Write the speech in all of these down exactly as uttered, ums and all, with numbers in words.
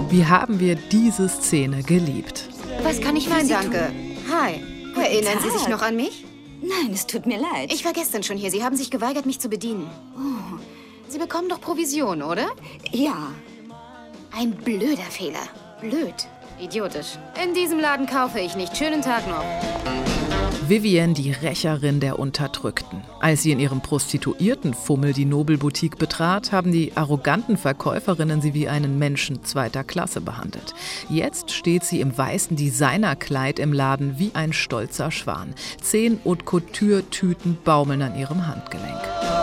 Wie haben wir diese Szene geliebt? Was kann ich für Nein, Sie danke. Hi. Erinnern Tag. Sie sich noch an mich? Nein, es tut mir leid. Ich war gestern schon hier. Sie haben sich geweigert, mich zu bedienen. Oh. Sie bekommen doch Provision, oder? Ja. Ein blöder Fehler. Blöd. Idiotisch. In diesem Laden kaufe ich nicht. Schönen Tag noch. Vivienne, die Rächerin der Unterdrückten. Als sie in ihrem Prostituiertenfummel die Nobelboutique betrat, haben die arroganten Verkäuferinnen sie wie einen Menschen zweiter Klasse behandelt. Jetzt steht sie im weißen Designerkleid im Laden wie ein stolzer Schwan. Zehn Haute Couture-Tüten baumeln an ihrem Handgelenk.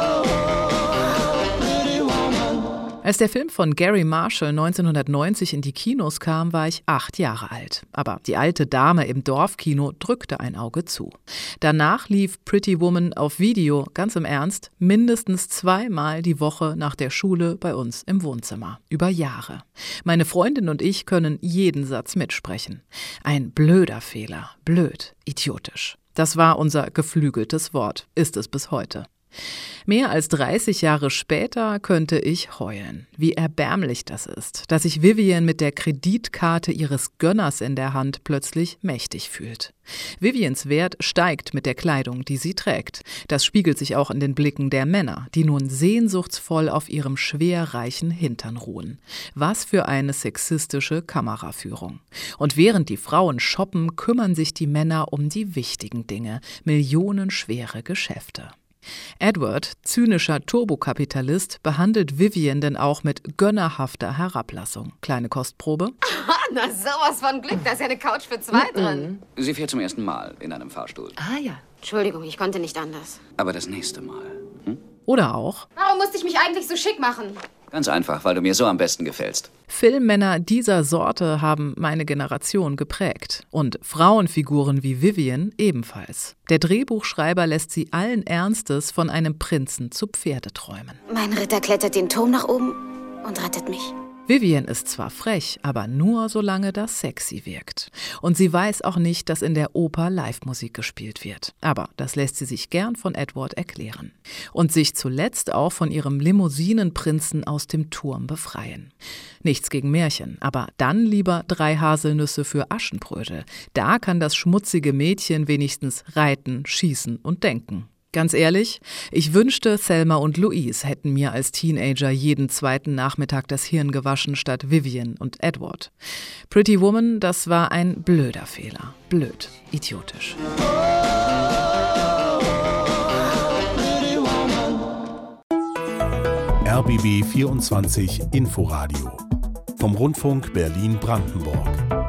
Als der Film von Gary Marshall neunzehnhundertneunzig in die Kinos kam, war ich acht Jahre alt. Aber die alte Dame im Dorfkino drückte ein Auge zu. Danach lief Pretty Woman auf Video, ganz im Ernst, mindestens zweimal die Woche nach der Schule bei uns im Wohnzimmer. Über Jahre. Meine Freundin und ich können jeden Satz mitsprechen. Ein blöder Fehler. Blöd. Idiotisch. Das war unser geflügeltes Wort. Ist es bis heute. Mehr als dreißig Jahre später könnte ich heulen. Wie erbärmlich das ist, dass sich Vivienne mit der Kreditkarte ihres Gönners in der Hand plötzlich mächtig fühlt. Viviennes Wert steigt mit der Kleidung, die sie trägt. Das spiegelt sich auch in den Blicken der Männer, die nun sehnsuchtsvoll auf ihrem schwerreichen Hintern ruhen. Was für eine sexistische Kameraführung. Und während die Frauen shoppen, kümmern sich die Männer um die wichtigen Dinge, millionenschwere Geschäfte. Edward, zynischer Turbokapitalist, behandelt Vivienne denn auch mit gönnerhafter Herablassung. Kleine Kostprobe. Ah, na sowas von Glück, da ist ja eine Couch für zwei Mhm. drin. Sie fährt zum ersten Mal in einem Fahrstuhl. Ah ja. Entschuldigung, ich konnte nicht anders. Aber das nächste Mal. Hm? Oder auch Warum musste ich mich eigentlich so schick machen? Ganz einfach, weil du mir so am besten gefällst. Filmmänner dieser Sorte haben meine Generation geprägt. Und Frauenfiguren wie Vivienne ebenfalls. Der Drehbuchschreiber lässt sie allen Ernstes von einem Prinzen zu Pferde träumen. Mein Ritter klettert den Turm nach oben und rettet mich. Vivienne ist zwar frech, aber nur solange das sexy wirkt. Und sie weiß auch nicht, dass in der Oper Live-Musik gespielt wird. Aber das lässt sie sich gern von Edward erklären. Und sich zuletzt auch von ihrem Limousinenprinzen aus dem Turm befreien. Nichts gegen Märchen, aber dann lieber drei Haselnüsse für Aschenbrödel. Da kann das schmutzige Mädchen wenigstens reiten, schießen und denken. Ganz ehrlich, ich wünschte, Thelma und Louise hätten mir als Teenager jeden zweiten Nachmittag das Hirn gewaschen statt Vivienne und Edward. Pretty Woman, das war ein blöder Fehler. Blöd, idiotisch. R B B vierundzwanzig Inforadio vom Rundfunk Berlin-Brandenburg.